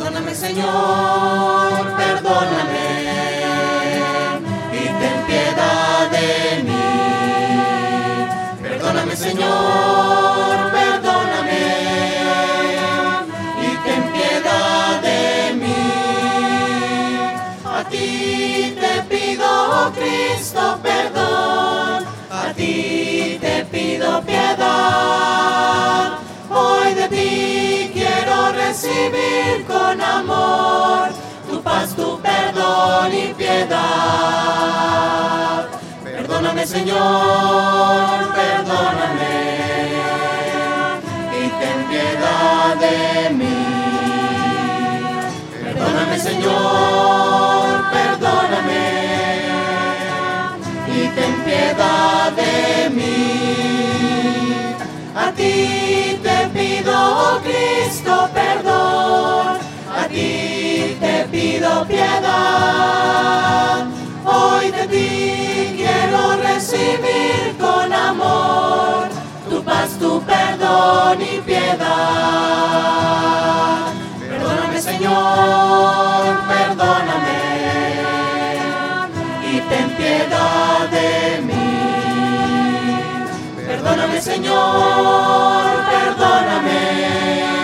Perdóname, Señor, perdóname, y ten piedad de mí. Perdóname, Señor, perdóname, y ten piedad de mí. A ti te pido, Cristo, perdón, a ti te pido piedad. Hoy de ti quiero recibir con amor tu paz, tu perdón y piedad. Perdóname, Señor, perdóname, y ten piedad de mí. Perdóname, Señor, perdóname, y ten piedad de mí. A ti te pido, Cristo, perdón, a ti te pido piedad. Hoy de ti quiero recibir con amor tu paz, tu perdón y piedad. Perdóname, Señor, perdóname, y ten piedad de mí. Perdóname, Señor, perdóname,